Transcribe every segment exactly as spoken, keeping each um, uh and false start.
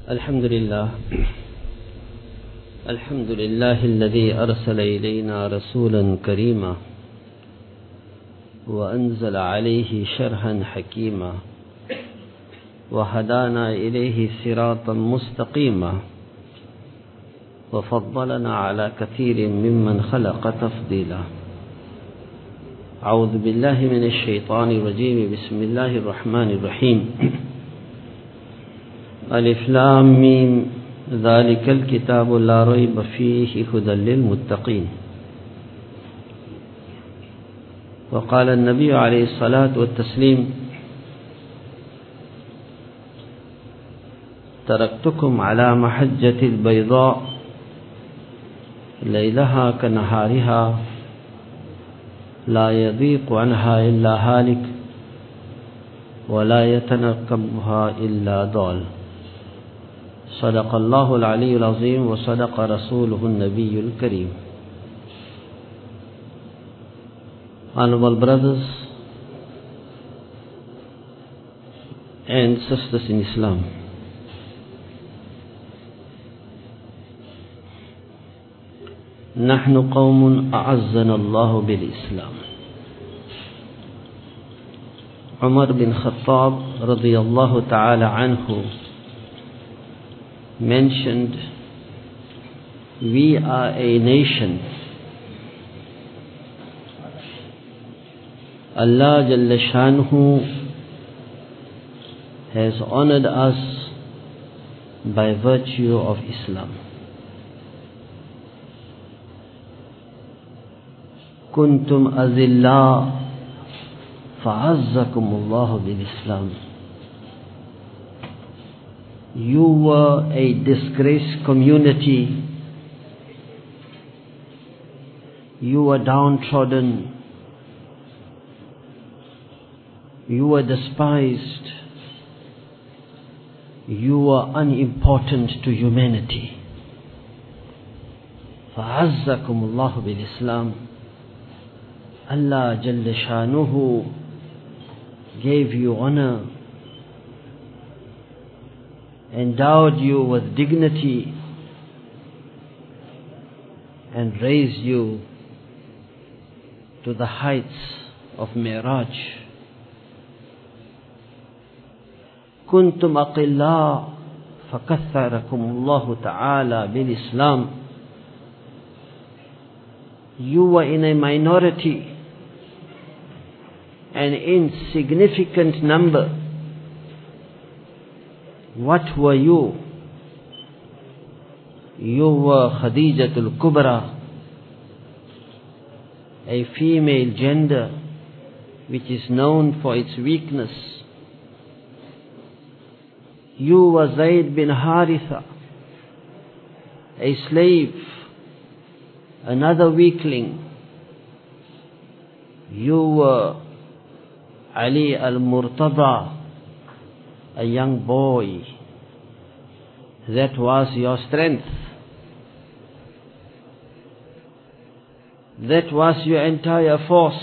الحمد لله الحمد لله الذي أرسل إلينا رسولا كريما وأنزل عليه شرحا حكيما وهدانا إليه صراطا مستقيما وفضلنا على كثير ممن خلق تفضيلا. أعوذ بالله من الشيطان الرجيم. بسم الله الرحمن الرحيم. ألف لام ميم ذلك الكتاب لا ريب فيه هدى للمتقين. وقال النبي عليه الصلاة والتسليم: تركتكم على محجة البيضاء ليلها كنهارها لا يضيق عنها إلا هالك ولا يتنقبها إلا ضال. صدق الله العلي العظيم وصدق رسوله النبي الكريم. Honorable brothers and sisters in Islam, نحن قوم أعزنا الله بالإسلام. Umar bin Khattab radiyallahu ta'ala anhu mentioned, we are a nation. Allah Jalla Shanuhu has honored us by virtue of Islam. Kuntum azilla fa'azzakumullahu bil Islam. You were a disgraced community. You were downtrodden. You were despised. You were unimportant to humanity. فَعَزَّكُمُ bil-Islam. Allah Jalla Shanuhu gave you honor, endowed you with dignity, and raised you to the heights of Mi'raj. كنتم أقلاء فكثركم الله تعالى بالإسلام. You were in a minority, an insignificant number. What were you? You were Khadijatul Kubra, a female gender which is known for its weakness. You were Zayd bin Haritha, a slave, another weakling. You were Ali al-Murtada, a young boy. That was your strength. That was your entire force.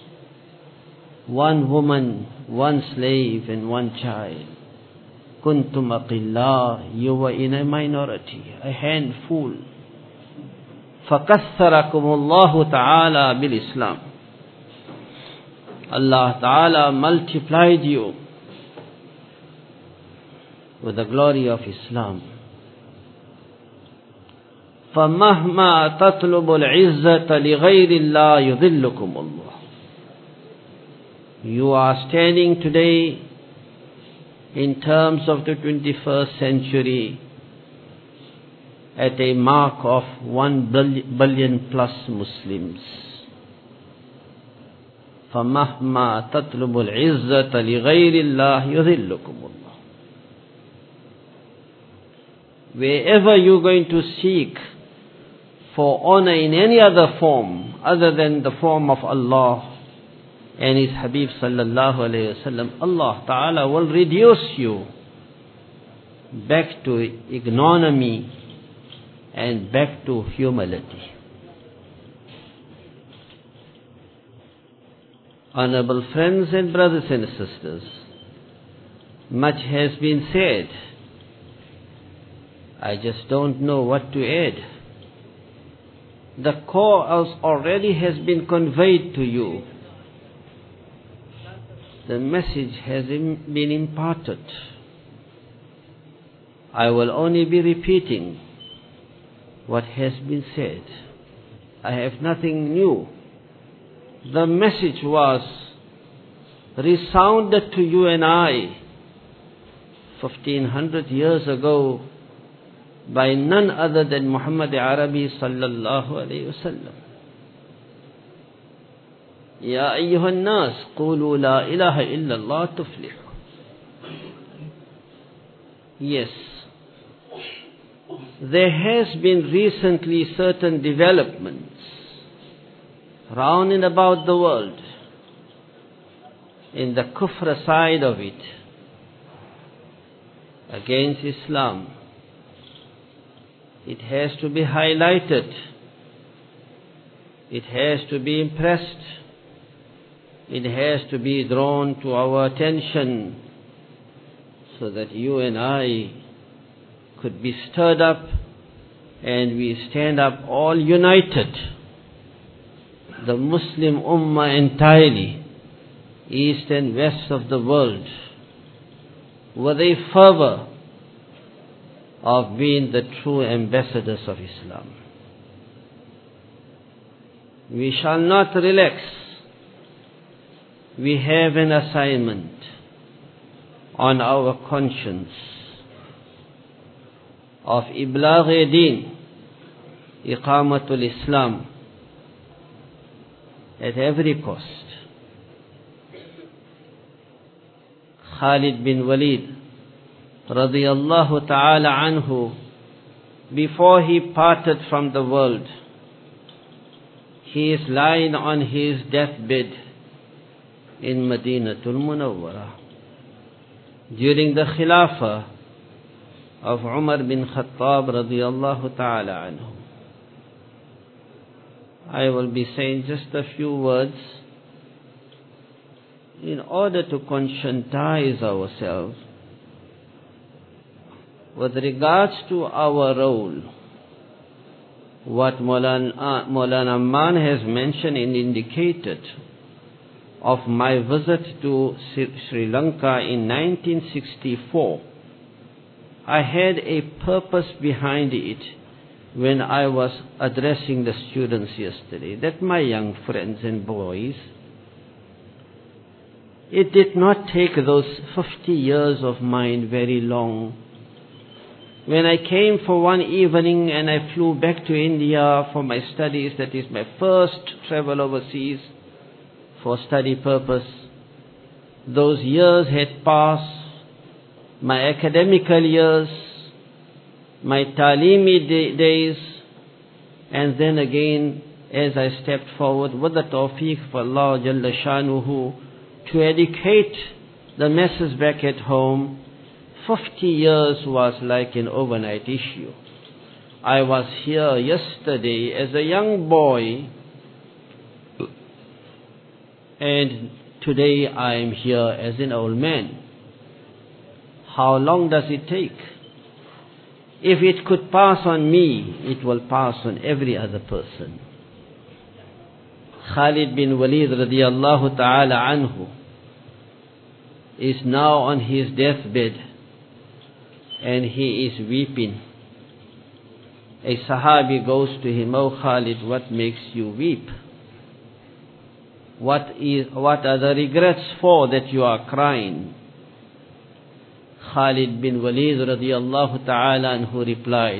One woman, one slave, and one child. Kuntum aqilla. You were in a minority, a handful. فَكَثَّرَكُمُ اللَّهُ تَعَالَى بِالْإِسْلَامِ. Allah Ta'ala multiplied you with the glory of Islam. فَمَهْمَا تَطْلُبُ الْعِزَّةَ لِغَيْرِ اللَّهِ يُذِلُّكُمُ اللَّهُ. You are standing today in terms of the twenty-first century at a mark of one billion plus Muslims. فَمَهْمَا تَطْلُبُ الْعِزَّةَ لِغَيْرِ اللَّهِ يُذِلُّكُمُ اللَّهُ. Wherever you're going to seek for honor in any other form other than the form of Allah and His Habib sallallahu alayhi wasallam, Allah Ta'ala will reduce you back to ignominy and back to humility. Honorable friends and brothers and sisters, much has been said I just don't know what to add. The cause already has been conveyed to you. The message has been imparted. I will only be repeating what has been said. I have nothing new. The message was resounded to you and I fifteen hundred years ago by none other than Muhammad Arabi sallallahu alayhi wa sallam. Ya ayyuhan nas, qulu la ilaha illallah tuflihu. Yes, there has been recently certain developments round and about the world in the kufr side of it against Islam. It has to be highlighted. It has to be impressed. It has to be drawn to our attention so that you and I could be stirred up and we stand up all united. The Muslim Ummah entirely, east and west of the world, with a fervor of being the true ambassadors of Islam. We shall not relax. We have an assignment on our conscience of Iblagh Deen, Iqamatul Islam, at every cost. Khalid bin Walid radiyallahu ta'ala anhu, before he parted from the world, he is lying on his deathbed in Madinatul Munawwarah during the Khilafah of Umar bin Khattab radiyallahu ta'ala anhu. I will be saying just a few words in order to conscientize ourselves with regards to our role. What Maulana, Maulana Amman has mentioned and indicated of my visit to Sri Lanka in nineteen sixty-four, I had a purpose behind it when I was addressing the students yesterday, that my young friends and boys, it did not take those fifty years of mine very long. When I came for one evening and I flew back to India for my studies, that is my first travel overseas for study purpose, those years had passed, my academical years, my talimi day, days, and then again, as I stepped forward with the tawfiq for Allah Jalla Shanuhu to educate the masses back at home, fifty years was like an overnight issue. I was here yesterday as a young boy, and today I am here as an old man. How long does it take? If it could pass on me, it will pass on every other person. Khalid bin Walid radiyallahu ta'ala anhu is now on his deathbed and he is weeping. A Sahabi goes to him, "Oh Khalid, what makes you weep? What is, what are the regrets for that you are crying?" Khalid bin Walid radiyallahu ta'ala anhu replied,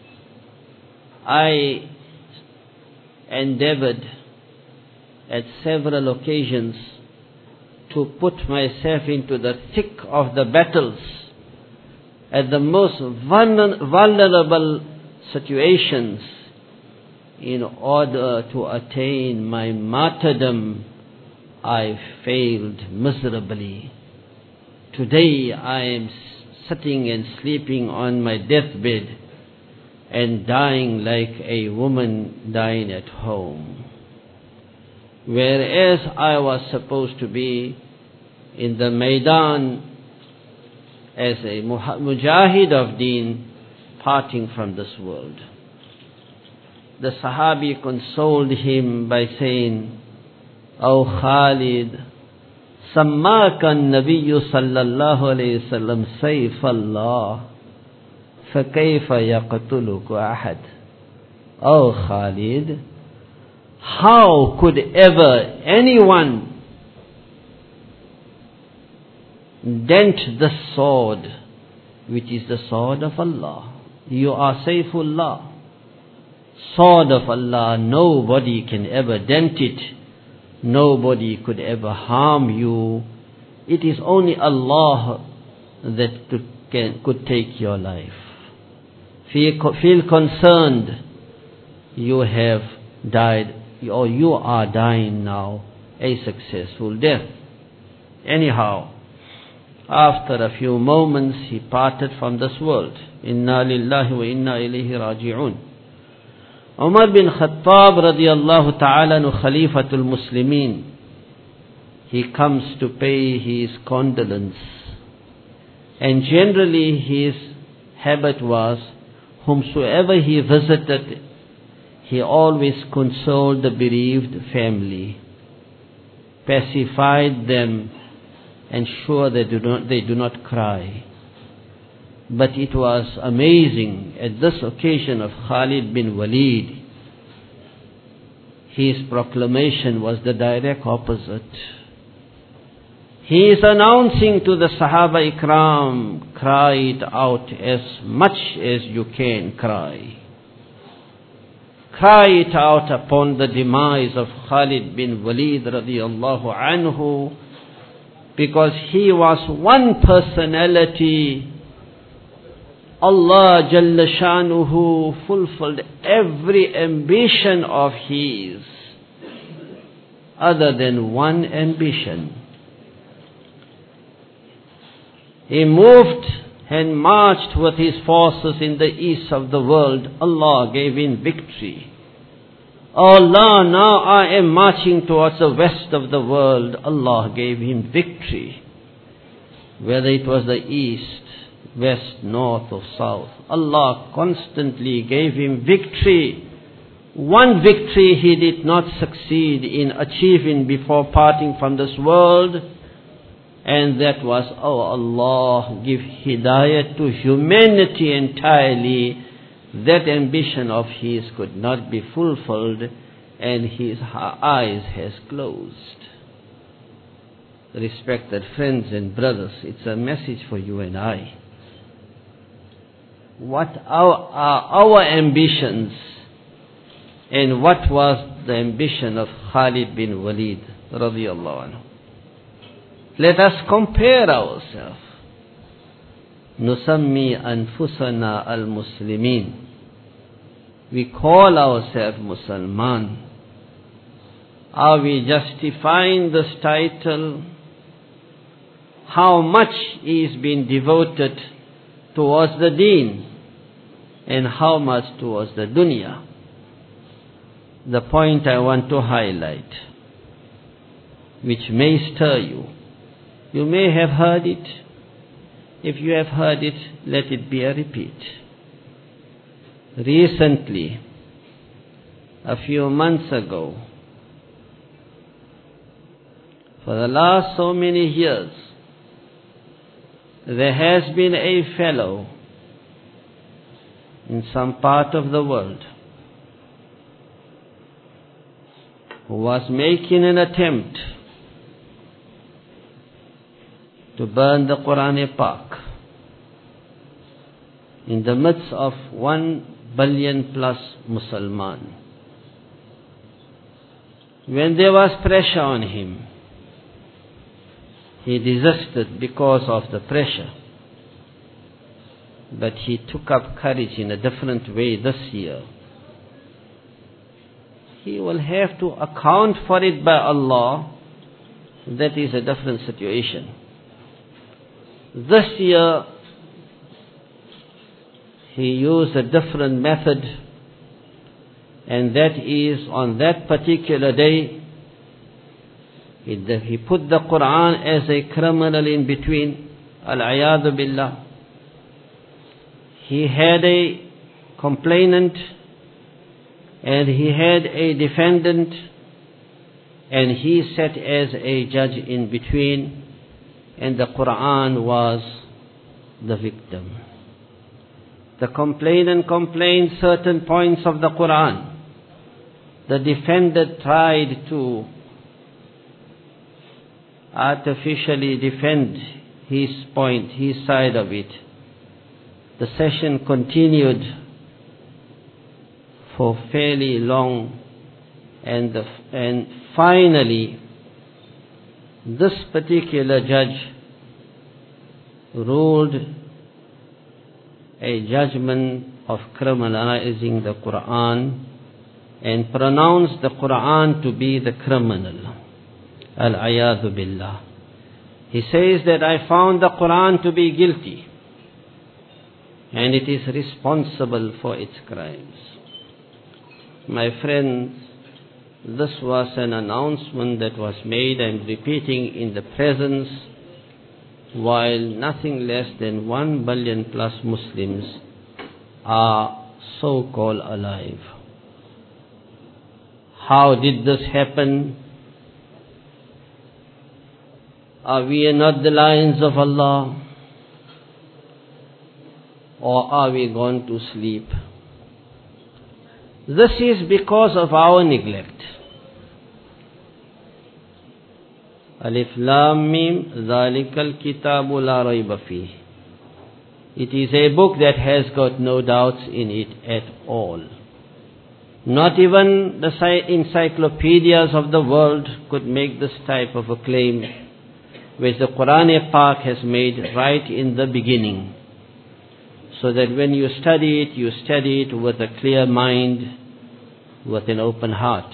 "I endeavored at several occasions to put myself into the thick of the battles, at the most vulnerable situations, in order to attain my martyrdom. I failed miserably. Today I am sitting and sleeping on my deathbed and dying like a woman dying at home. Whereas I was supposed to be in the Maidan as a mujahid of deen, parting from this world. The Sahabi consoled him by saying, "O Khalid, سماك النبي صلى الله عليه وسلم سيف الله فكيف يقتلك أحد." O Khalid, how could ever anyone dent the sword, which is the sword of Allah? You are Saifullah, sword of Allah. Nobody can ever dent it. Nobody could ever harm you. It is only Allah that could, can, could take your life. Feel, feel concerned. You have died, or you are dying now, a successful death. Anyhow, after a few moments, he parted from this world. Inna lillahi wa inna ilayhi raji'un. Umar bin Khattab radiyallahu ta'ala nu Khalifatul Muslimin, he comes to pay his condolence. And generally his habit was, whomsoever he visited, he always consoled the bereaved family, pacified them, ensure they do not, they do not cry. But it was amazing at this occasion of Khalid bin Walid. His proclamation was the direct opposite. He is announcing to the Sahaba Ikram, cry it out as much as you can cry. Cry it out upon the demise of Khalid bin Walid radiyallahu anhu, because he was one personality. Allah Jalla Shanuhu fulfilled every ambition of his, other than one ambition. He moved and marched with his forces in the east of the world. Allah gave him victory. Allah, now I am marching towards the west of the world. Allah gave him victory. Whether it was the east, west, north or south, Allah constantly gave him victory. One victory he did not succeed in achieving before parting from this world, and that was, oh Allah, give hidayah to humanity entirely. That ambition of his could not be fulfilled, and his eyes has closed. Respected friends and brothers, it's a message for you and I. What are our ambitions, and what was the ambition of Khalid bin Walid radiyallahu anhu? Let us compare ourselves. Nusammi anfusana al-Muslimin. We call ourselves Musliman. Are we justifying this title? How much is being devoted towards the deen, and how much towards the dunya? The point I want to highlight, which may stir you. You may have heard it. If you have heard it, let it be a repeat. Recently, a few months ago, for the last so many years, there has been a fellow in some part of the world who was making an attempt to burn the Quran-e-Pak in the midst of one billion plus Musliman. When there was pressure on him, he desisted because of the pressure. But he took up courage in a different way this year. He will have to account for it by Allah. That is a different situation. This year, he used a different method, and that is, on that particular day, he, he put the Quran as a criminal in between, al-ayadu billah. he had a complainant and he had a defendant, and he sat as a judge in between, and the Quran was the victim. The complainant complained certain points of the Quran. The defendant tried to artificially defend his point, his side of it. The session continued for fairly long, and, the, and finally this particular judge ruled a judgment of criminalizing the Quran and pronounced the Quran to be the criminal. Al-ayadhu billah. He says that I found the Quran to be guilty and it is responsible for its crimes. My friends, this was an announcement that was made, I'm repeating, in the presence, while nothing less than one billion plus Muslims are so-called alive. How did this happen? Are we not the lions of Allah? Or are we gone to sleep? This is because of our neglect. Alif Lam Mim, Zalikal Kitabu La Rayba Fih. It is a book that has got no doubts in it at all. Not even the encyclopedias of the world could make this type of a claim, which the Quran Pak has made right in the beginning. So that when you study it, you study it with a clear mind, with an open heart.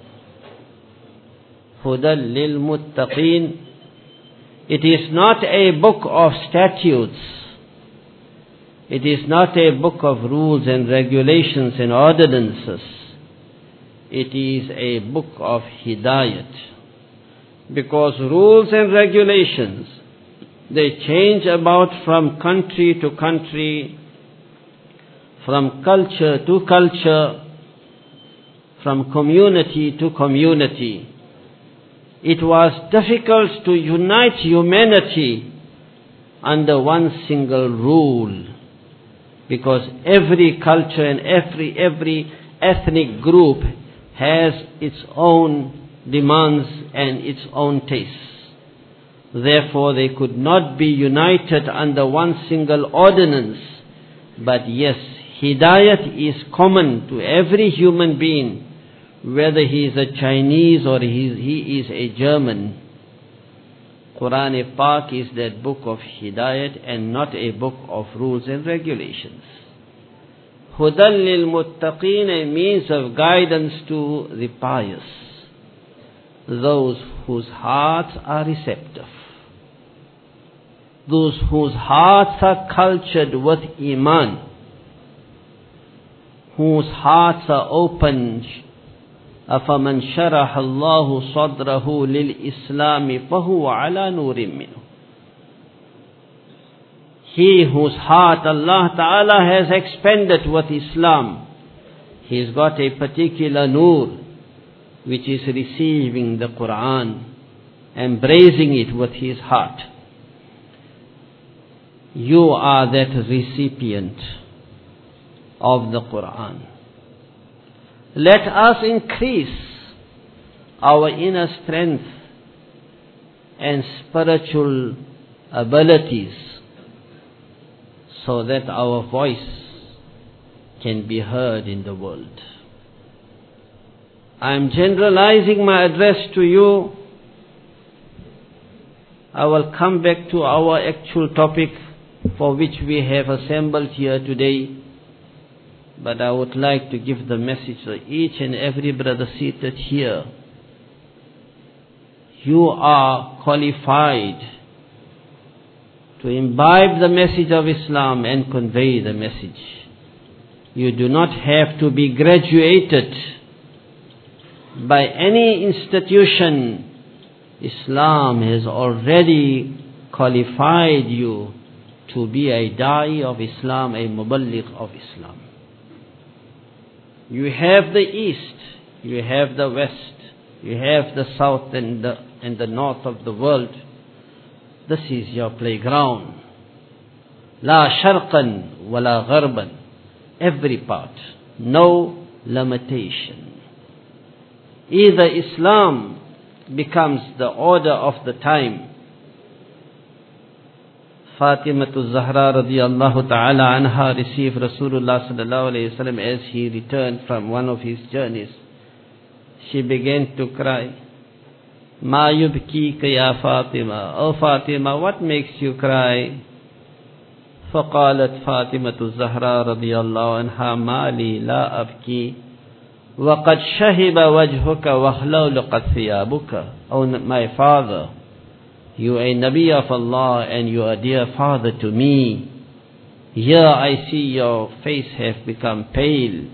Hudal lil muttaqeen. It is not a book of statutes. It is not a book of rules and regulations and ordinances. It is a book of hidayat. Because rules and regulations, they change about from country to country, from culture to culture, from community to community. It was difficult to unite humanity under one single rule, because every culture and every, every ethnic group has its own demands and its own tastes. Therefore, they could not be united under one single ordinance. But yes, hidayat is common to every human being, whether he is a Chinese or he, he is a German. Quran Pak is that book of hidayat and not a book of rules and regulations. Hudal lil muttaqeen, a means of guidance to the pious, those whose hearts are receptive, those whose hearts are cultured with iman, whose hearts are open. أَفَمَنْ شَرَحَ اللَّهُ صَدْرَهُ لِلْإِسْلَامِ فَهُوَ عَلَى نُورٍ مِّنْهُ. He whose heart Allah Ta'ala has expanded with Islam, he's got a particular nur, which is receiving the Quran, embracing it with his heart. You are that recipient of the Quran. Let us increase our inner strength and spiritual abilities so that our voice can be heard in the world. I am generalizing my address to you. I will come back to our actual topic for which we have assembled here today. But I would like to give the message to each and every brother seated here. You are qualified to imbibe the message of Islam and convey the message. You do not have to be graduated by any institution. Islam has already qualified you to be a da'i of Islam, a muballigh of Islam. You have the east, you have the west, you have the south and the, and the north of the world. This is your playground. La sharqan wa la gharban. Every part. No limitation. Either Islam becomes the order of the time. Fatimatul Zahra radiyallahu ta'ala anha received Rasulullah sallallahu alayhi wa sallam as he returned from one of his journeys. She began to cry. Ma yubkika ya Fatima. Oh Fatima, what makes you cry? فقالت فاطمة الزهراء رضي الله عنها ما لي لا أبكي وقد شهب وجهك وخلولقت ثيابك. Oh my father, you are a Nabi of Allah and you are a dear father to me. Here I see your face have become pale.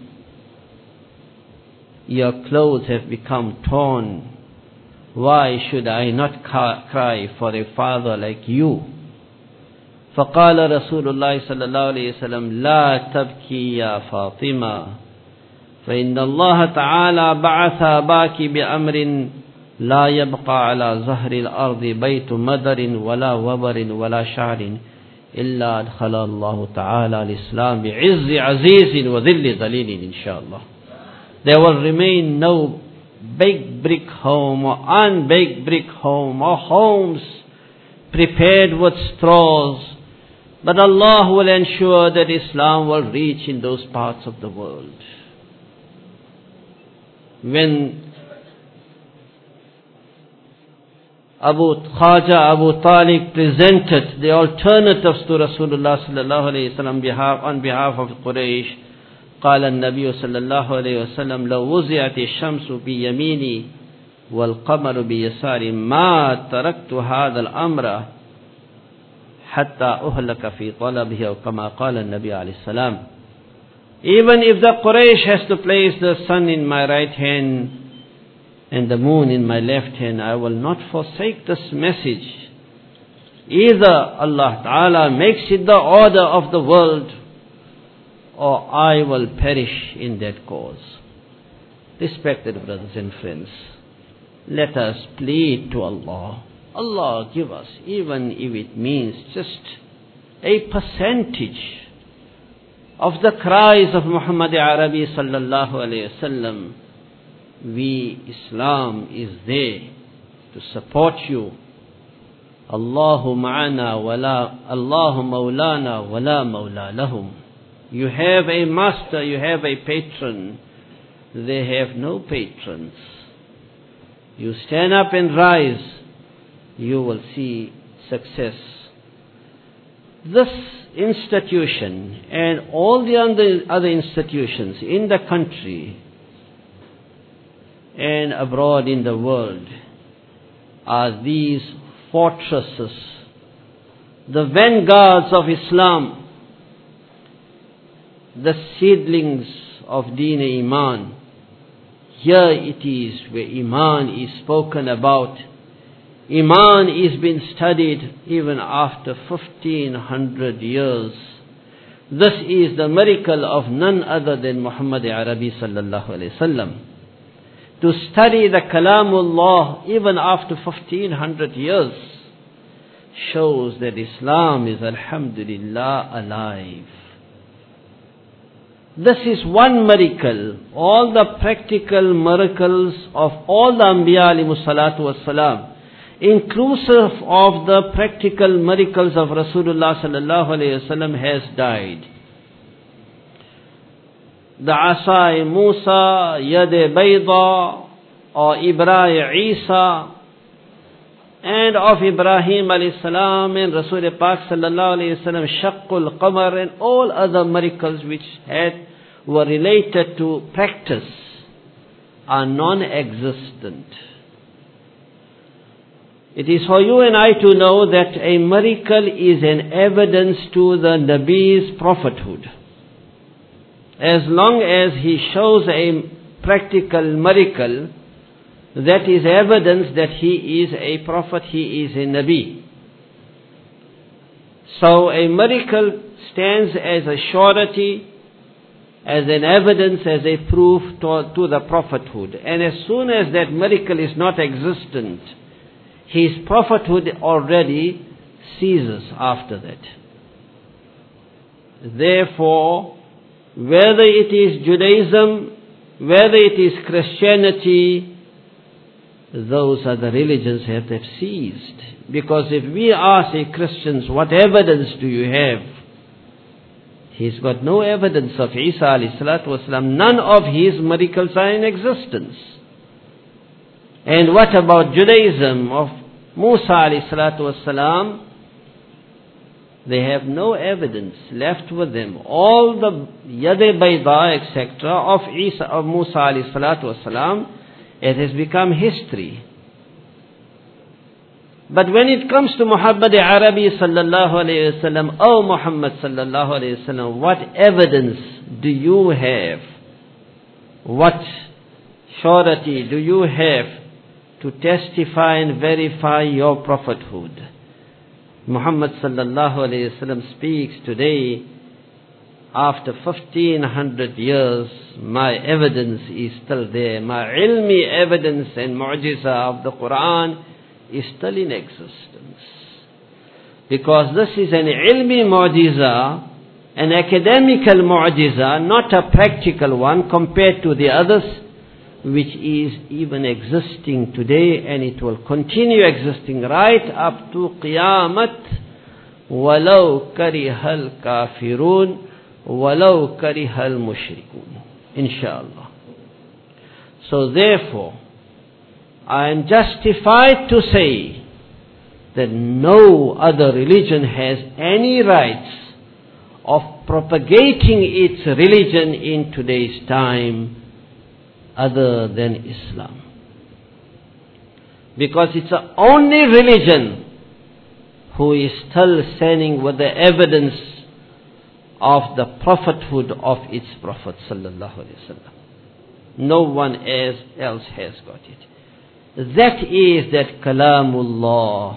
Your clothes have become torn. Why should I not cry for a father like you? فقال رسول الله صلى الله عليه وسلم لا تبكي يا فاطمة فإن الله تعالى بعث أباك بأمر لا يبقى على ظهر الأرض بيت مدر ولا وبر ولا شعر إلا أدخل الله تعالى الإسلام بعز عزيز وذل ذليل إن شاء الله. There will remain no big brick home or unbaked brick home or homes prepared with straws, but Allah will ensure that Islam will reach in those parts of the world. When Abu Khaja Abu Talib presented the alternatives to Rasulullah sallallahu alayhi wa sallam behalf, on behalf of Quraysh, قال النبي صلى الله عليه وسلم لو وزعت الشمس بيميني والقمر بيساري ما تركت هذا الأمر حتى أهلك في طلبه أو كما قال النبي عليه السلام. Even if the Quraysh has to place the sun in my right hand and the moon in my left hand, I will not forsake this message. Either Allah Ta'ala makes it the order of the world, or I will perish in that cause. Respected brothers and friends, let us plead to Allah. Allah give us, even if it means just a percentage of the cries of Muhammad Arabi sallallahu alayhi wa sallam. We, Islam is there to support you. Allahu ma'ana wala, Allahu mawlana wala mawla lahum. You have a master, you have a patron. They have no patrons. You stand up and rise, you will see success. This institution and all the other institutions in the country and abroad in the world are these fortresses, the vanguards of Islam, the seedlings of Deen Iman. Here it is where Iman is spoken about. Iman is being studied even after fifteen hundred years. This is the miracle of none other than Muhammad Arabi sallallahu alayhi wasallam. To study the Kalamullah even after fifteen hundred years shows that Islam is, alhamdulillah, alive. This is one miracle. All the practical miracles of all the Anbiya alayhimu salatu wassalam, inclusive of the practical miracles of Rasulullah sallallahu alayhi wasallam, has died. The Asai Musa, Yade Bayda, or Ibrahim Isa, and of Ibrahim alayhi salam and Rasul Pak sallallahu alayhi wasallam, Shaqqul Qamar, and all other miracles which had were related to practice are non-existent. It is for you and I to know that a miracle is an evidence to the Nabi's prophethood. As long as he shows a practical miracle, that is evidence that he is a prophet, he is a Nabi. So a miracle stands as a surety, as an evidence, as a proof to, to the prophethood. And as soon as that miracle is not existent, his prophethood already ceases after that. Therefore, whether it is Judaism, whether it is Christianity, those are the religions that have ceased. Because if we ask a Christian, what evidence do you have? He's got no evidence of Isa alayhi salatu wasalam. None of his miracles are in existence. And what about Judaism of Musa alayhi salatu wasalam? They have no evidence left with them. All the Yad-e Bayda, et cetera of Isa, of Musa alayhi salatu wasalam, it has become history. But when it comes to Muhammad Arabi sallallahu alayhi wasallam, oh Muhammad sallallahu alayhi wasallam, what evidence do you have? What surety do you have to testify and verify your prophethood? Muhammad sallallahu alayhi wasallam speaks today, after fifteen hundred years, my evidence is still there. My ilmi evidence and mu'jiza of the Quran is still in existence. Because this is an ilmi mu'jiza, an academical mu'jiza, not a practical one compared to the others, which is even existing today, and it will continue existing right up to Qiyamat. وَلَوْ كَرِهَ الْكَافِرُونَ وَلَوْ كَرِهَ الْمُشْرِكُونَ. Inshallah. So therefore, I am justified to say that no other religion has any rights of propagating its religion in today's time other than Islam. Because it's the only religion who is still standing with the evidence of the prophethood of its Prophet sallallahu alaihi wasallam. No one else has got it. That is that Kalamullah,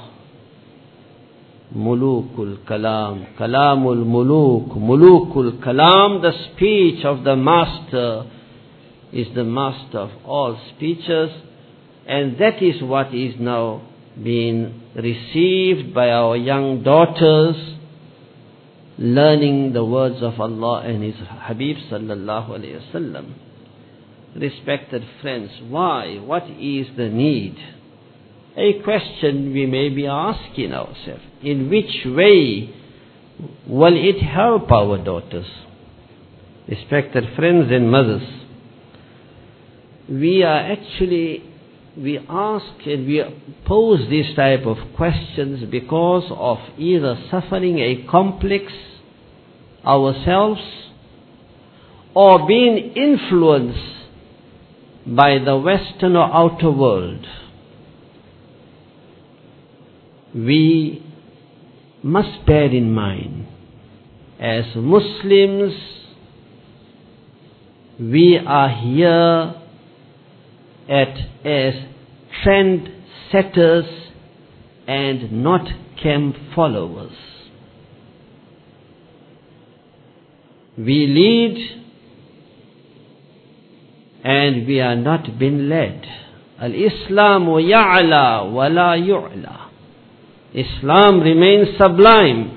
Mulukul Kalam, Kalamul Muluk, Mulukul Kalam, the speech of the Master is the master of all speeches, and that is what is now being received by our young daughters, learning the words of Allah and His Habib sallallahu alayhi wasallam. Respected friends, why? What is the need? A question we may be asking ourselves. In which way will it help our daughters? Respected friends and mothers, we are actually, we ask and we pose this type of questions because of either suffering a complex ourselves or being influenced by the Western or outer world. We must bear in mind, as Muslims, we are here at as trend setters and not camp followers. We lead and we are not being led. Al-Islamu ya'la wa la yu'la. Islam remains sublime.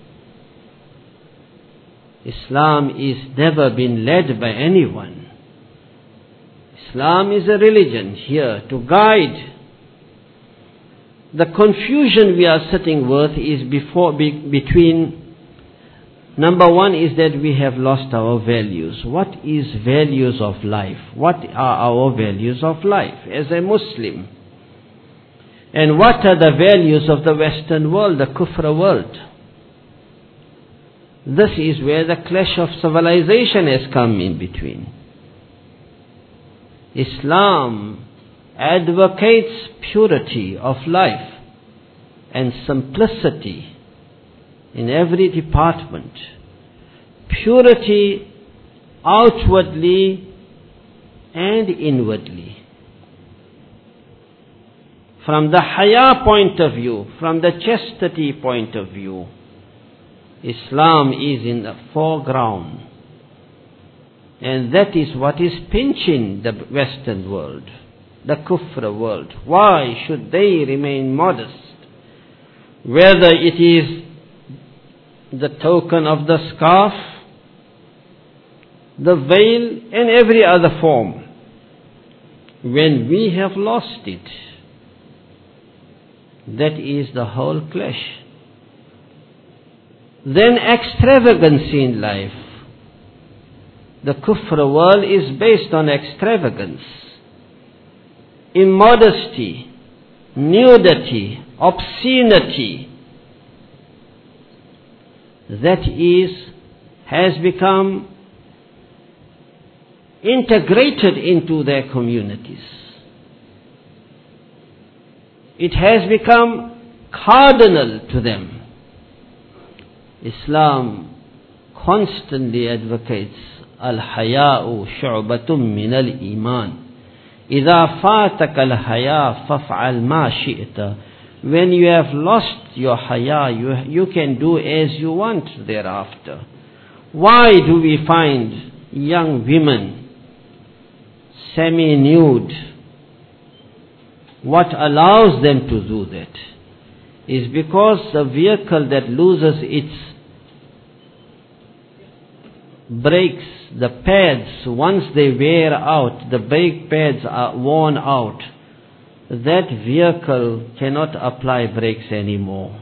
Islam is never been led by anyone. Islam is a religion here to guide. The confusion we are sitting with is before be, between, number one is that we have lost our values. What is values of life? What are our values of life as a Muslim? And what are the values of the Western world, the Kufra world? This is where the clash of civilization has come in between. Islam advocates purity of life and simplicity in every department. Purity outwardly and inwardly. From the haya point of view, from the chastity point of view, Islam is in the foreground. And that is what is pinching the Western world, the Kufr world. Why should they remain modest? Whether it is the token of the scarf, the veil, and every other form. When we have lost it, that is the whole clash. Then extravagance in life. The Kufr world is based on extravagance, immodesty, nudity, obscenity. That is, has become integrated into their communities. It has become cardinal to them. Islam constantly advocates al-haya'u shu'batum min al-iman. إِذَا فَاتَكَ الْحَيَاءُ فَافْعَلْ مَا شِئْتَ. When you have lost your haya, you, you can do as you want thereafter. Why do we find young women semi-nude? What allows them to do that is because the vehicle that loses its brakes, the pads, once they wear out, the brake pads are worn out, that vehicle cannot apply brakes anymore.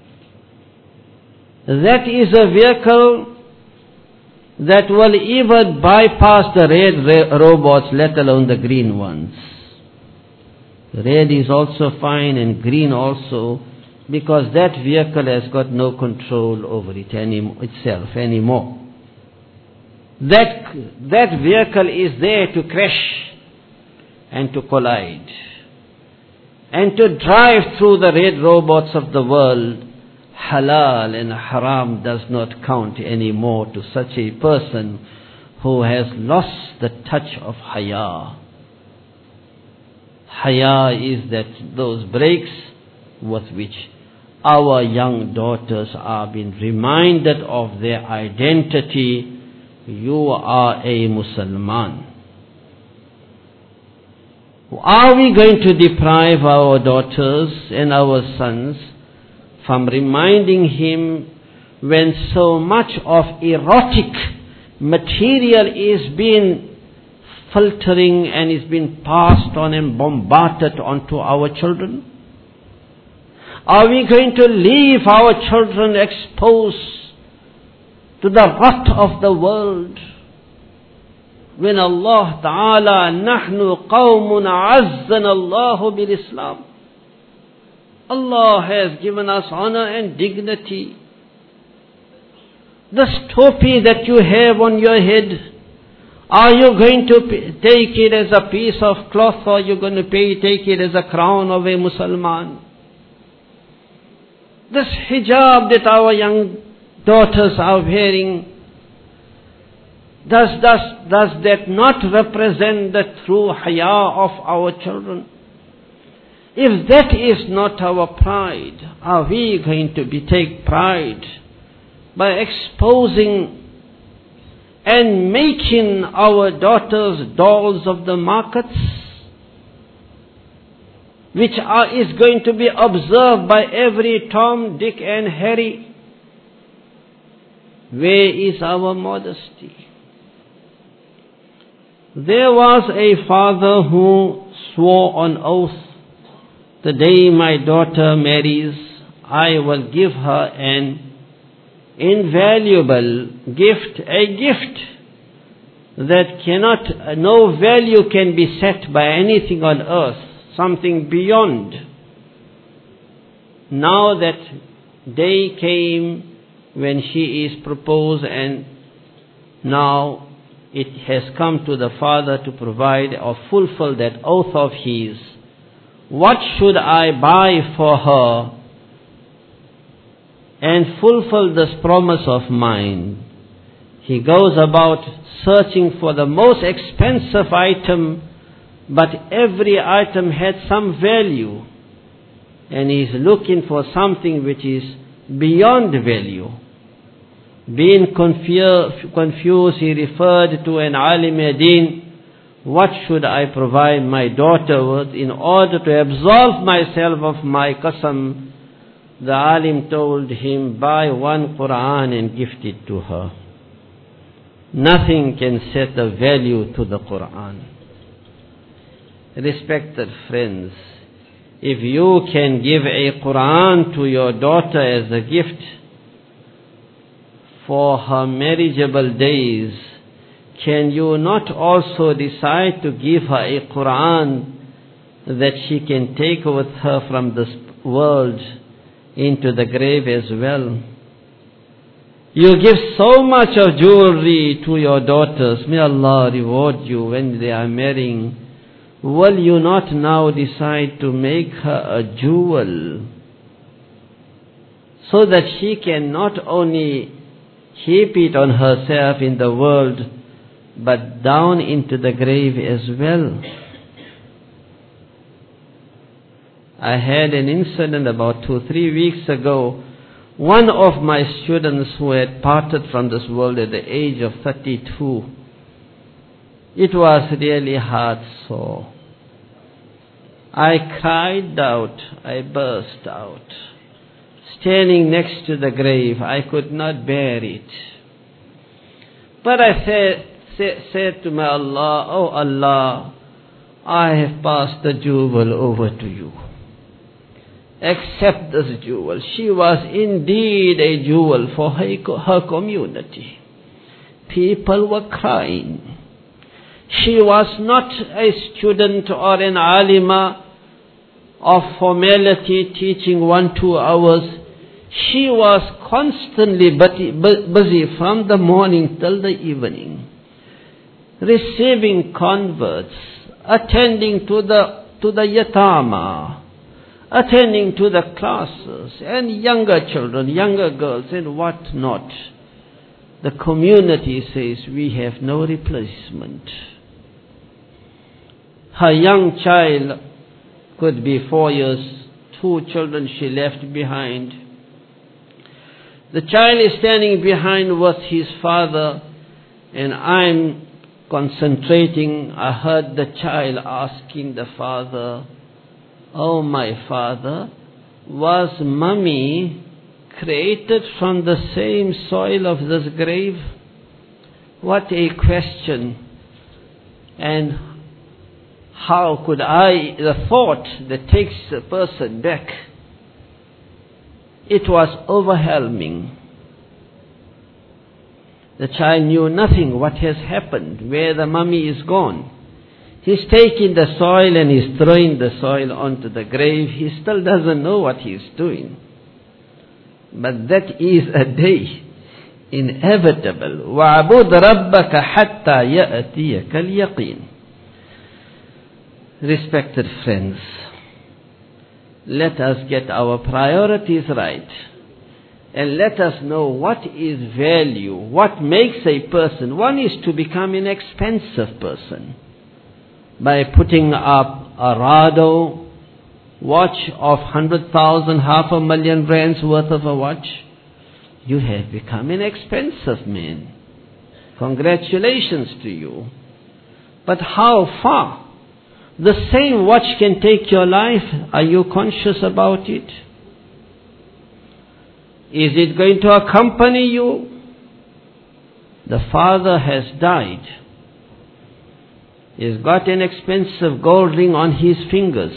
That is a vehicle that will even bypass the red robots, let alone the green ones. Red is also fine and green also, because that vehicle has got no control over it any, itself anymore. That, that vehicle is there to crash and to collide and to drive through the red robots of the world. Halal and haram does not count anymore to such a person who has lost the touch of haya. Haya is that those brakes with which our young daughters are being reminded of their identity. You are a Musliman. Are we going to deprive our daughters and our sons from reminding him when so much of erotic material is being filtering and is being passed on and bombarded onto our children? Are we going to leave our children exposed to the wrath of the world? When Allah Ta'ala, نَحْنُ قَوْمٌ عَزَّنَ اللَّهُ بِالْإِسْلَامِ. Allah has given us honor and dignity. This topi that you have on your head, are you going to take it as a piece of cloth, or are you going to pay, take it as a crown of a Musliman? This hijab that our young daughters are wearing, does, does, does that not represent the true haya of our children? If that is not our pride, are we going to be take pride by exposing and making our daughters dolls of the markets, which are, is going to be observed by every Tom, Dick and Harry? Where is our modesty? There was a father who swore on oath, the day my daughter marries, I will give her an invaluable gift, a gift that cannot, no value can be set by anything on earth, something beyond. Now that day came when she is proposed, and now it has come to the father to provide or fulfill that oath of his. What should I buy for her and fulfill this promise of mine? He goes about searching for the most expensive item, but every item had some value, and he is looking for something which is beyond value. Being confused, confused, he referred to an alim din. What should I provide my daughter with in order to absolve myself of my qasam? The alim told him, buy one Quran and gift it to her. Nothing can set a value to the Quran. Respected friends, if you can give a Quran to your daughter as a gift for her marriageable days, can you not also decide to give her a Quran that she can take with her from this world into the grave as well? You give so much of jewelry to your daughters. May Allah reward you when they are marrying. Will you not now decide to make her a jewel so that she can not only keep it on herself in the world, but down into the grave as well? I had an incident about two, three weeks ago. One of my students who had parted from this world at the age of thirty-two, it was really hard sore. I cried out, I burst out. Standing next to the grave, I could not bear it. But I said, say, said to my Allah, oh Allah, I have passed the jewel over to you. Accept this jewel. She was indeed a jewel for her, her community. People were crying. She was not a student or an alima of formality teaching one, two hours. She was constantly busy from the morning till the evening, receiving converts, attending to the, to the yatama, attending to the classes, and younger children, younger girls, and what not. The community says, we have no replacement. Her young child could be four years, two children she left behind. The child is standing behind with his father, and I'm concentrating. I heard the child asking the father, oh my father, was mommy created from the same soil of this grave? What a question. And how could I, the thought that takes a person back, it was overwhelming. The child knew nothing what has happened, where the mummy is gone. He's taking the soil and he's throwing the soil onto the grave. He still doesn't know what he's doing. But that is a day inevitable. وَعَبُدْ رَبَّكَ حَتَّى يَأْتِيَكَ الْيَقِينَ. Respected friends, let us get our priorities right. And let us know what is value, what makes a person. One is to become an expensive person by putting up a Rado watch of one hundred thousand, half a million rands worth of a watch. You have become an expensive man. Congratulations to you. But how far? The same watch can take your life. Are you conscious about it? Is it going to accompany you? The father has died. He's got an expensive gold ring on his fingers.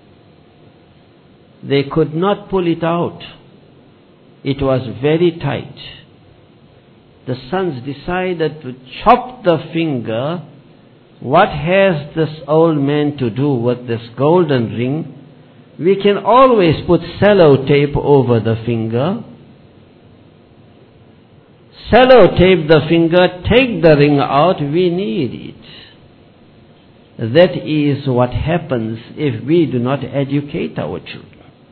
They could not pull it out. It was very tight. The sons decided to chop the finger. What has this old man to do with this golden ring? We can always put sellotape over the finger. Sellotape the finger, take the ring out, we need it. That is what happens if we do not educate our children.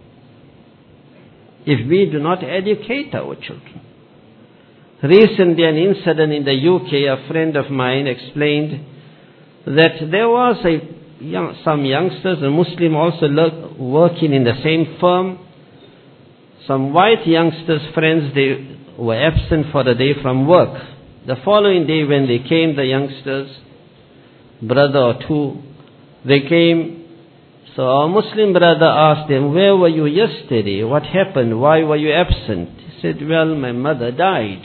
If we do not educate our children. Recently, an incident in the U K, a friend of mine explained that there was a young, some youngsters, a Muslim also working in the same firm. Some white youngsters, friends, they were absent for the day from work. The following day when they came, the youngsters, brother or two, they came. So our Muslim brother asked them, where were you yesterday? What happened? Why were you absent? He said, well, my mother died.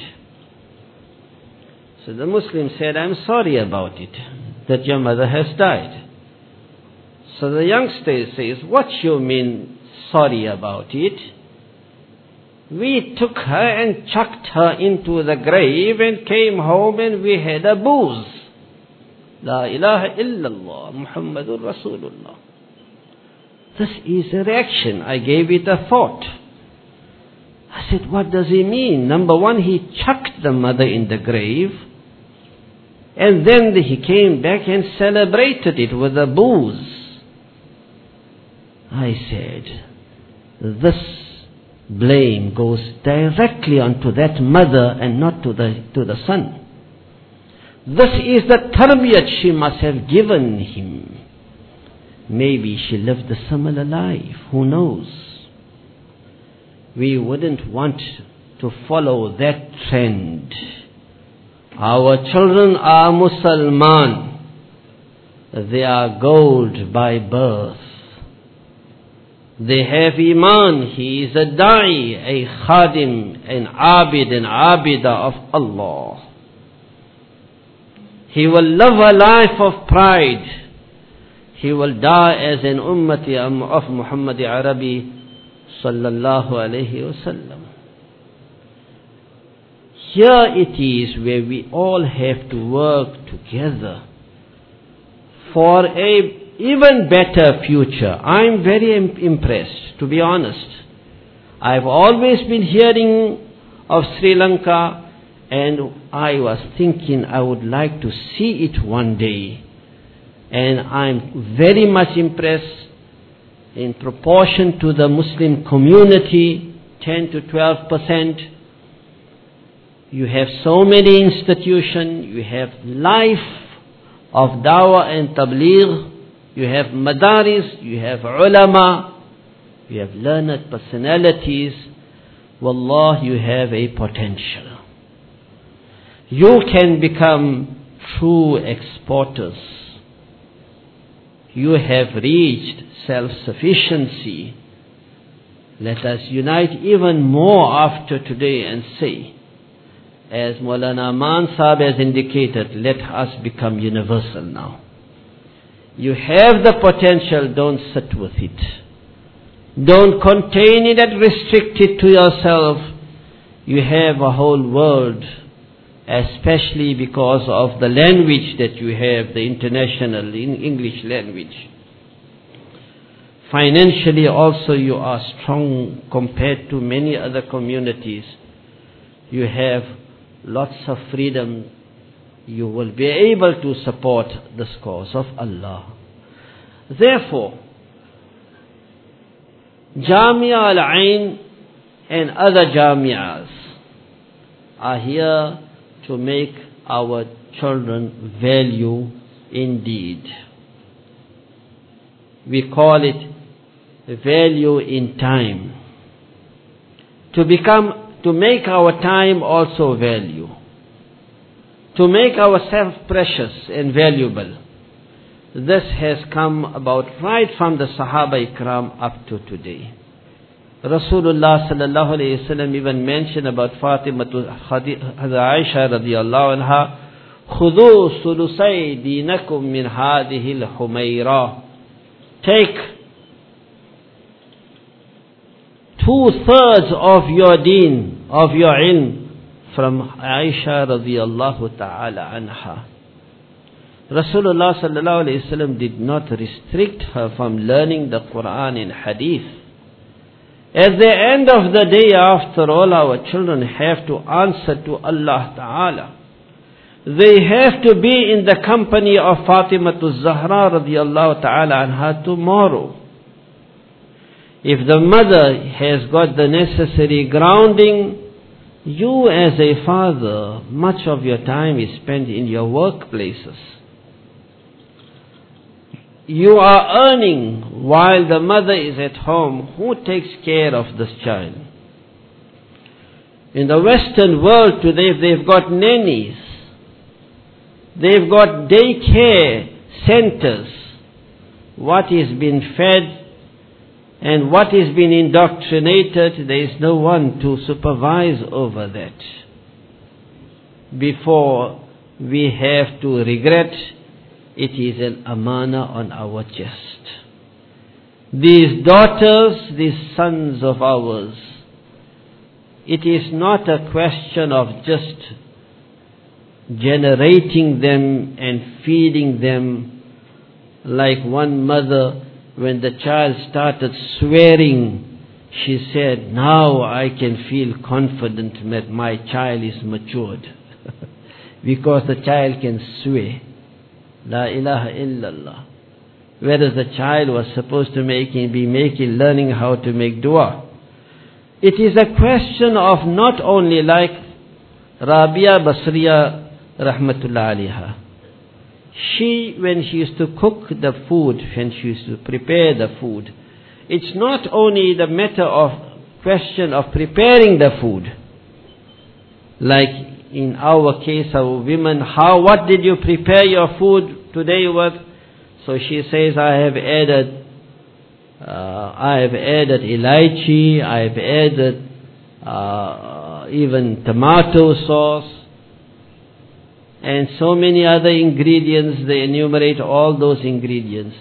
So the Muslim said, I'm sorry about it, that your mother has died. So the youngster says, what you mean sorry about it? We took her and chucked her into the grave and came home and we had a booze. La ilaha illallah Muhammadur Rasulullah. This is a reaction. I gave it a thought. I said, what does he mean? Number one, he chucked the mother in the grave, and then he came back and celebrated it with a booze. I said, this blame goes directly onto that mother and not to the, to the son. This is the tarbiyat she must have given him. Maybe she lived a similar life. Who knows? We wouldn't want to follow that trend. Our children are Musliman. They are gold by birth. They have Iman. He is a da'i, a khadim, an abid, an abida of Allah. He will live a life of pride. He will die as an ummati of Muhammad Arabi sallallahu alayhi wasallam. Here it is where we all have to work together for a even better future. I'm very impressed, to be honest. I've always been hearing of Sri Lanka, and I was thinking I would like to see it one day. And I'm very much impressed in proportion to the Muslim community, ten to twelve percent. You have so many institutions, you have life of dawah and tabligh, you have madaris, you have ulama, you have learned personalities. Wallah, you have a potential. You can become true exporters. You have reached self-sufficiency. Let us unite even more after today and say, as Maulana Aman Sahib has indicated, let us become universal now. You have the potential, don't sit with it. Don't contain it and restrict it to yourself. You have a whole world, especially because of the language that you have, the international English language. Financially also you are strong compared to many other communities. You have lots of freedom. You will be able to support this cause of Allah. Therefore, Jamia Al-Ain and other Jamias are here to make our children value indeed. We call it value in time. To become, to make our time also value. To make ourselves precious and valuable. This has come about right from the Sahaba Ikram up to today. Rasulullah sallallahu alayhi wa sallam even mentioned about Fatima to Aisha radiyallahu anha, خُذُوا ثُلُثَيْ دِينَكُمْ مِنْ هَذِهِ الْحُمَيْرَةِ. Take two-thirds of your deen, of your ilm, from Aisha radiyallahu ta'ala anha. Rasulullah sallallahu alayhi wa sallam did not restrict her from learning the Quran and Hadith. At the end of the day, after all, our children have to answer to Allah Ta'ala. They have to be in the company of Fatima Zahra radiyallahu ta'ala anha tomorrow. If the mother has got the necessary grounding, you as a father, much of your time is spent in your workplaces. You are earning while the mother is at home. Who takes care of this child? In the Western world today, they've got nannies. They've got daycare centers. What is being fed and what is being indoctrinated, there is no one to supervise over that. Before we have to regret, it is an amana on our chest. These daughters, these sons of ours, it is not a question of just generating them and feeding them like one mother, when the child started swearing, she said, now I can feel confident that my child is matured. Because the child can swear. La ilaha illallah. Whereas the child was supposed to making, be making, learning how to make dua. It is a question of not only like Rabia Basriya Rahmatullah Aliha. She, when she used to cook the food, when she used to prepare the food, it's not only the matter of question of preparing the food. Like in our case, our women, how, what did you prepare your food today with? So she says, I have added, uh, I have added elaichi, I have added uh, even tomato sauce, and so many other ingredients. They enumerate all those ingredients.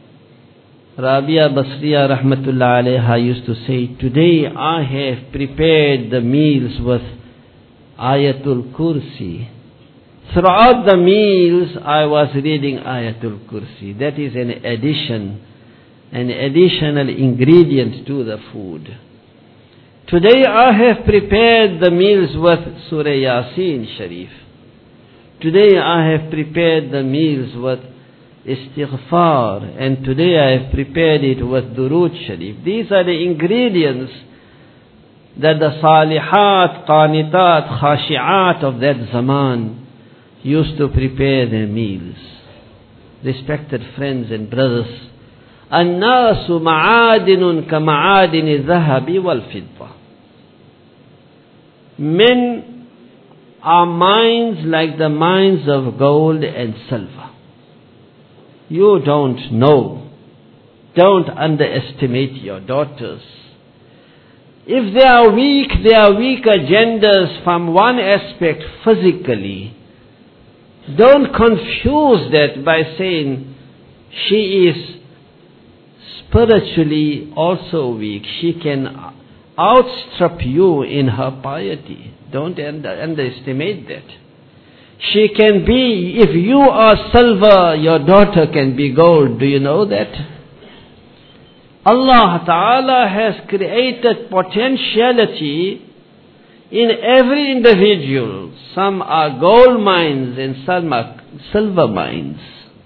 Rabia Basriya Rahmatullah Alayha used to say, today I have prepared the meals with Ayatul Kursi. Throughout the meals I was reading Ayatul Kursi. That is an addition, an additional ingredient to the food. Today I have prepared the meals with Surah Yasin Sharif. Today I have prepared the meals with Istighfar, and today I have prepared it with Durood Sharif. These are the ingredients that the Salihat, Qanitat, Khashi'at of that Zaman used to prepare their meals. Respected friends and brothers, الناس معادن كمعادن الذهب والفضة. Men are mines like the mines of gold and silver. You don't know. Don't underestimate your daughters. If they are weak, they are weak agendas from one aspect physically. Don't confuse that by saying she is spiritually also weak. She can outstrip you in her piety. Don't under, underestimate that. She can be, if you are silver, your daughter can be gold. Do you know that? Allah Ta'ala has created potentiality in every individual. Some are gold mines and some are silver mines.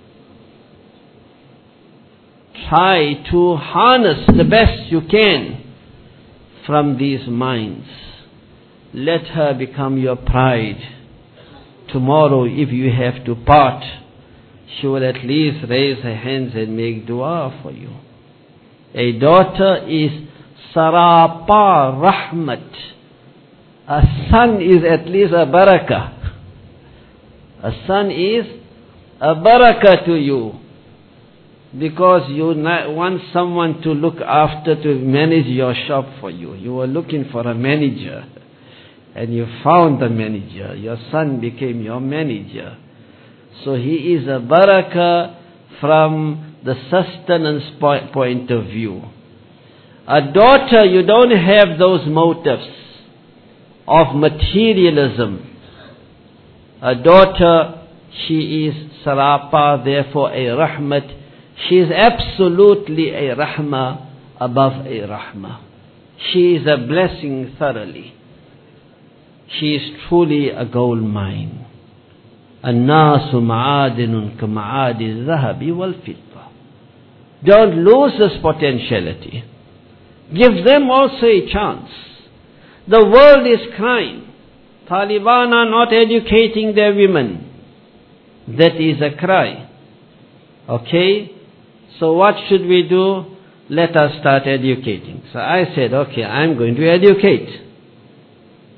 Try to harness the best you can from these mines. Let her become your pride. Tomorrow, if you have to part, she will at least raise her hands and make dua for you. A daughter is sarapa rahmat. A son is at least a barakah. A son is a barakah to you. Because you want someone to look after, to manage your shop for you. You were looking for a manager. And you found the manager. Your son became your manager. So he is a barakah from the sustenance point of view. A daughter, you don't have those motives of materialism. A daughter, she is sarapa, therefore a rahmat. She is absolutely a rahmah above a rahmah. She is a blessing thoroughly. She is truly a gold mine. الناس معادن كمعادن الذهب والفضة. Don't lose this potentiality. Give them also a chance. The world is crying. Taliban are not educating their women. That is a cry. Okay? So what should we do? Let us start educating. So I said, okay, I'm going to educate.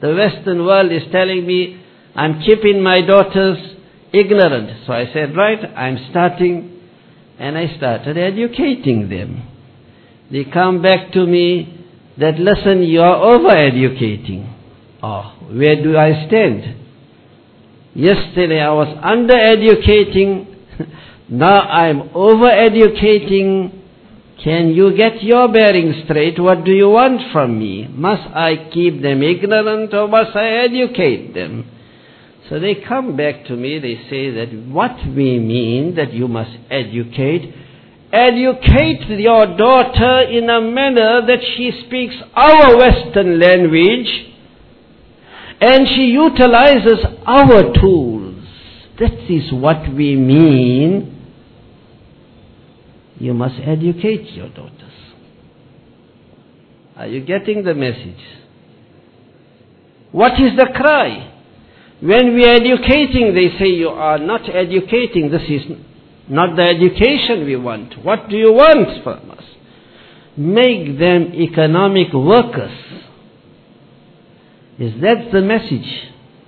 The Western world is telling me I'm keeping my daughters ignorant. So I said, right, I'm starting, and I started educating them. They come back to me that, listen, you are over-educating. Oh, where do I stand? Yesterday I was under-educating, now I'm over-educating. Can you get your bearings straight? What do you want from me? Must I keep them ignorant or must I educate them? So they come back to me, they say that what we mean that you must educate, educate your daughter in a manner that she speaks our Western language and she utilizes our tools. That is what we mean. You must educate your daughters. Are you getting the message? What is the cry? When we are educating, they say you are not educating. This is not the education we want. What do you want from us? Make them economic workers. Is that the message?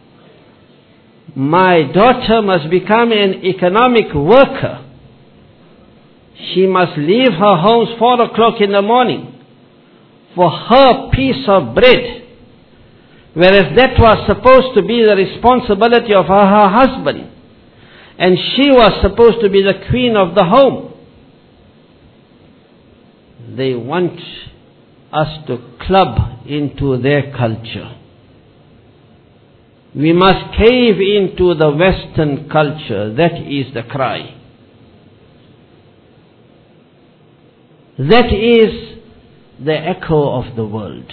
My daughter must become an economic worker. She must leave her house four o'clock in the morning for her piece of bread, whereas that was supposed to be the responsibility of her, her husband, and she was supposed to be the queen of the home. They want us to club into their culture. We must cave into the Western culture. That is the cry. That is the echo of the world.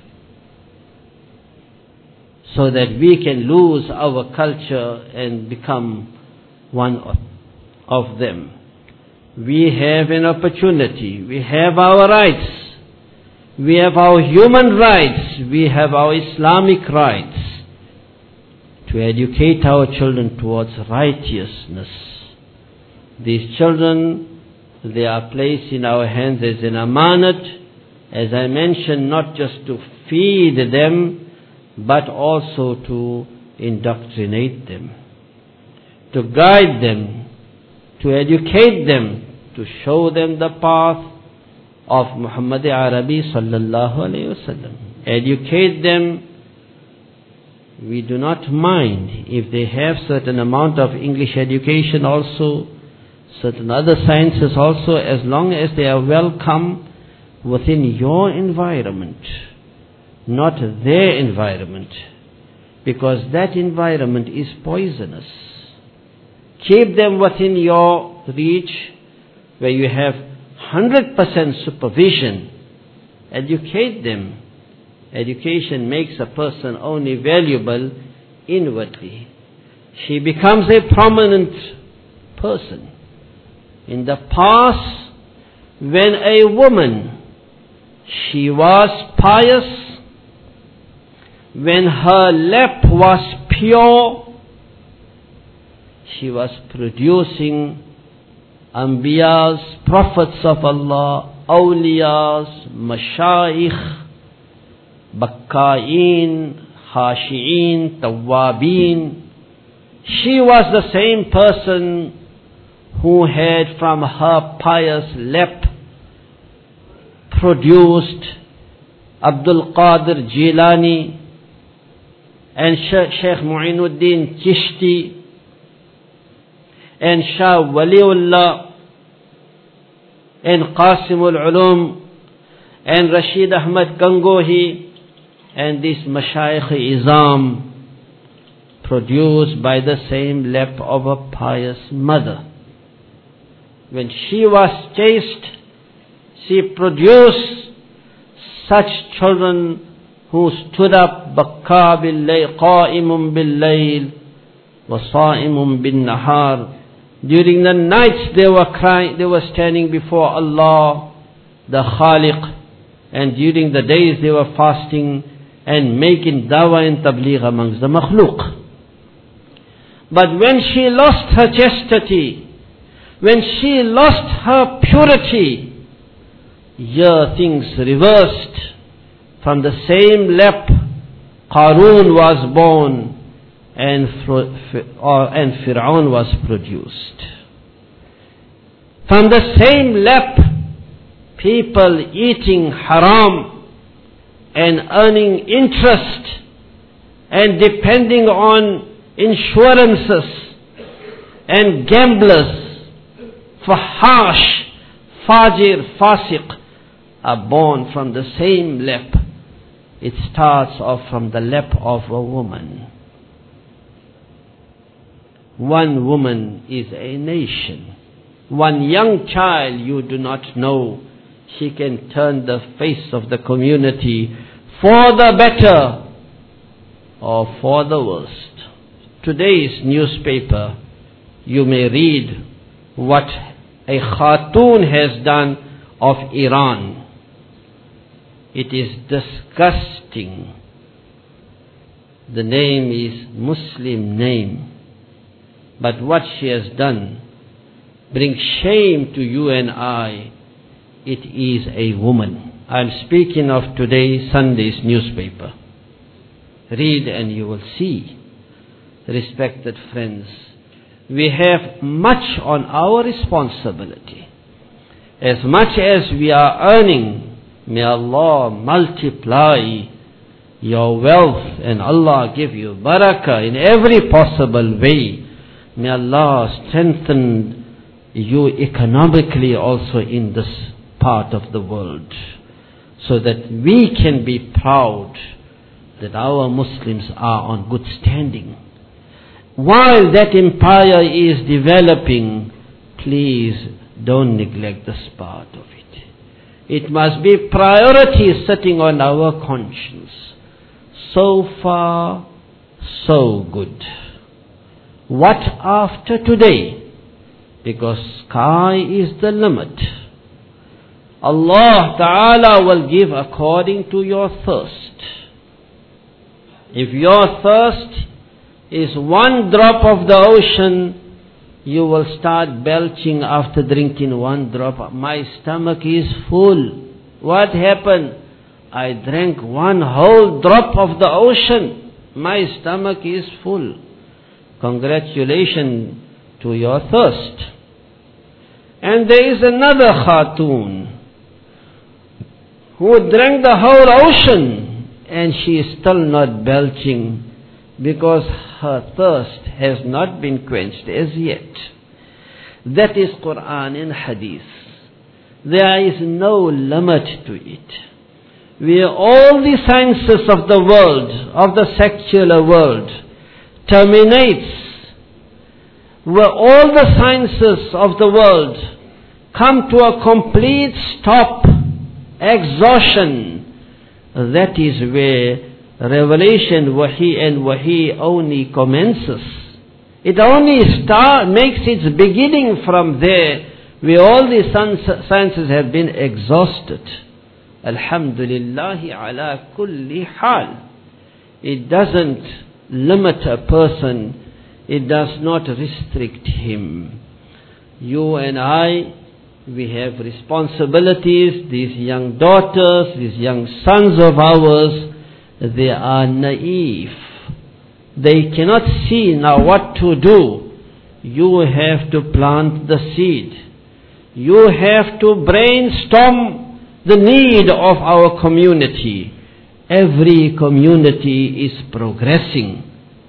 So that we can lose our culture and become one of, of them. We have an opportunity. We have our rights. We have our human rights. We have our Islamic rights to educate our children towards righteousness. These children, they are placed in our hands as an amanat, as I mentioned, not just to feed them, but also to indoctrinate them, to guide them, to educate them, to show them the path of Muhammad Arabi sallallahu alayhi wasallam. Educate them. We do not mind if they have certain amount of English education also, certain other sciences also, as long as they are welcome within your environment, not their environment, because that environment is poisonous. Keep them within your reach, where you have one hundred percent supervision. Educate them. Education makes a person only valuable inwardly. She becomes a prominent person. In the past, when a woman, she was pious, when her lap was pure, she was producing Anbiyas, prophets of Allah, awliyas, mashayikh, bakka'in, hashi'in, tawwabin. She was the same person who had from her pious lap produced Abdul Qadir Jilani and Sheikh Mu'inuddin Chishti and Shah Waliullah and Qasimul Ulum and Rashid Ahmad Gangohi and this Mashayikh Izam, produced by the same lap of a pious mother. When she was chaste, she produced such children who stood up, Bakka bil-layl, qa'imun bil-layl, wa sa'imun bin-nahar. During the nights they were crying, they were standing before Allah, the Khaliq, and during the days they were fasting and making dawah and tabligh amongst the makhluk. But when she lost her chastity, when she lost her purity, here things reversed. From the same lap, Qarun was born and, and Fir'aun was produced. From the same lap, people eating haram and earning interest and depending on insurances and gamblers, fahash, fajir, fasiq, are born from the same lap. It starts off from the lap of a woman. One woman is a nation. One young child you do not know, she can turn the face of the community for the better or for the worst. Today's newspaper, you may read what a Khatun has done of Iran. It is disgusting. The name is Muslim name. But what she has done brings shame to you and I. It is a woman. I am speaking of today, Sunday's newspaper. Read and you will see. Respected friends, we have much on our responsibility. As much as we are earning, may Allah multiply your wealth and Allah give you barakah in every possible way. May Allah strengthen you economically also in this part of the world, so that we can be proud that our Muslims are on good standing. While that empire is developing, please don't neglect this part of it. It must be priority sitting on our conscience. So far, so good. What after today? Because sky is the limit. Allah Ta'ala will give according to your thirst. If your thirst is one drop of the ocean, you will start belching after drinking one drop. My stomach is full. What happened? I drank one whole drop of the ocean. My stomach is full. Congratulations to your thirst. And there is another Khatun who drank the whole ocean and she is still not belching because her thirst has not been quenched as yet. That is Quran and Hadith. There is no limit to it. Where all the sciences of the world, of the secular world, terminates, where all the sciences of the world come to a complete stop, exhaustion, that is where revelation, wahi and wahi only commences. It only start, makes its beginning from there, where all the sciences have been exhausted. Alhamdulillahi ala kulli hal. It doesn't limit a person. It does not restrict him. You and I, we have responsibilities. These young daughters, these young sons of ours, they are naive. They cannot see now what to do. You have to plant the seed. You have to brainstorm the need of our community. Every community is progressing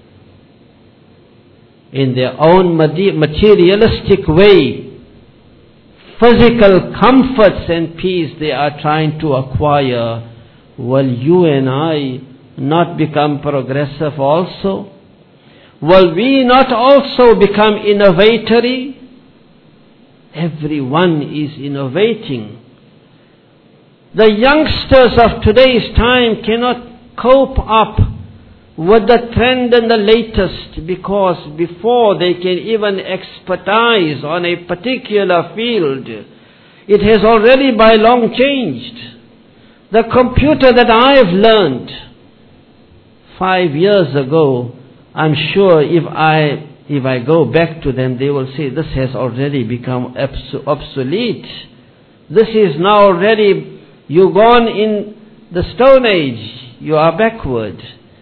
in their own materialistic way. Physical comforts and peace they are trying to acquire. Will you and I not become progressive also? Will we not also become innovatory? Everyone is innovating. The youngsters of today's time cannot cope up with the trend and the latest, because before they can even expertise on a particular field, it has already by long changed. The computer that I have learned five years ago, I'm sure if I if I go back to them, they will say this has already become obsolete. This is now already, you've gone in the Stone Age, you are backward.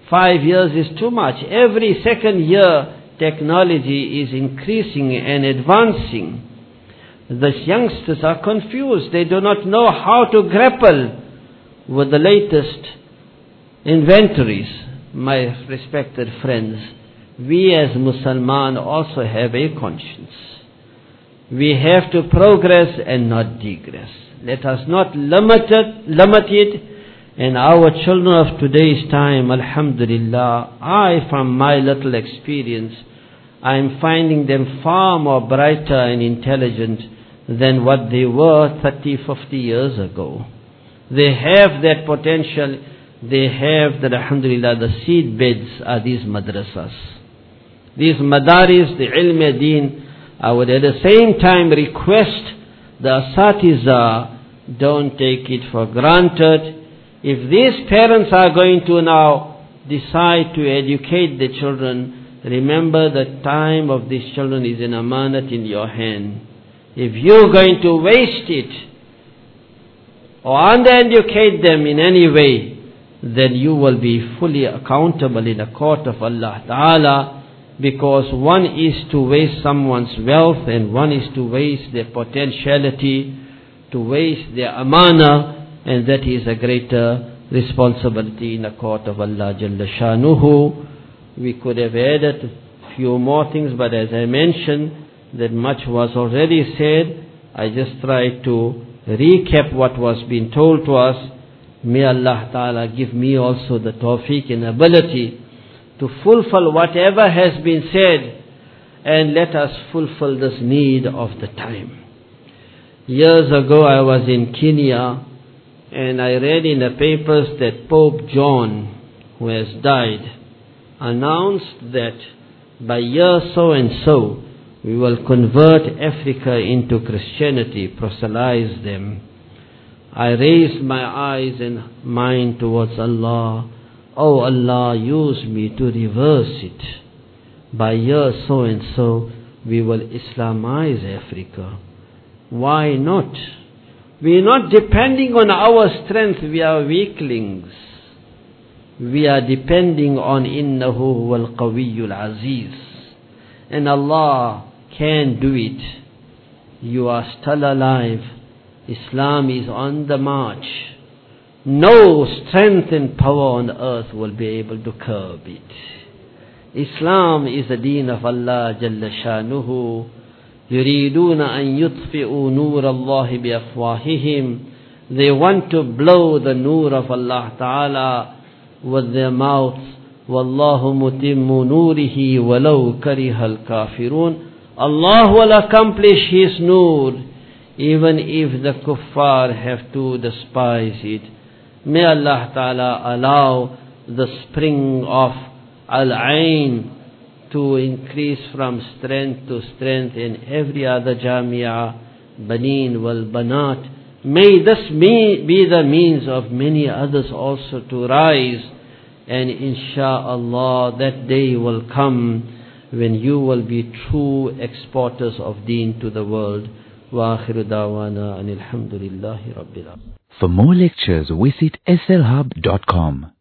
Five years is too much. Every second year, technology is increasing and advancing. The youngsters are confused. They do not know how to grapple with the latest inventories. My respected friends, we as Muslims also have a conscience. We have to progress and not digress. Let us not limit it, limit it. And our children of today's time, alhamdulillah, I, from my little experience, I am finding them far more brighter and intelligent than what they were thirty, fifty years ago. They have that potential. They have that, alhamdulillah, the seed beds are these madrasas. These madaris, the ilm deen. I would at the same time request the asatiza, don't take it for granted. If these parents are going to now decide to educate the children, remember the time of these children is an amanat in your hand. If you're going to waste it or under-educate them in any way, then you will be fully accountable in the court of Allah Ta'ala, because one is to waste someone's wealth and one is to waste their potentiality, to waste their amana, and that is a greater responsibility in the court of Allah Jalla Shanuhu. We could have added a few more things, but as I mentioned, that much was already said. I just tried to recap what was being told to us. May Allah Ta'ala give me also the tawfiq and ability to fulfill whatever has been said, and let us fulfill this need of the time. Years ago I was in Kenya, and I read in the papers that Pope John, who has died, announced that by year so and so, we will convert Africa into Christianity, proselytize them. I raised my eyes and mind towards Allah. Oh Allah, use me to reverse it. By year so and so, we will Islamize Africa. Why not? We are not depending on our strength. We are weaklings. We are depending on innahu wal qawiyyul aziz. And Allah can do it. You are still alive. Islam is on the march. No strength and power on earth will be able to curb it. Islam is the deen of Allah Jalla Shanuhu. يريدون أن يطفئوا نور الله بأفواههم. They want to blow the nur of Allah Ta'ala with their mouths. والله متم نوره ولو كره الكافرون. Allah will accomplish His nur even if the kuffar have to despise it. May Allah Ta'ala allow the spring of Al-Ain to increase from strength to strength in every other jamia, banin wal banat. May this be the means of many others also to rise, and insha'Allah that day will come when you will be true exporters of deen to the world. Wa akhiru da'wana anil hamdulillahi rabbil alamin. For more lectures visit S L hub dot com.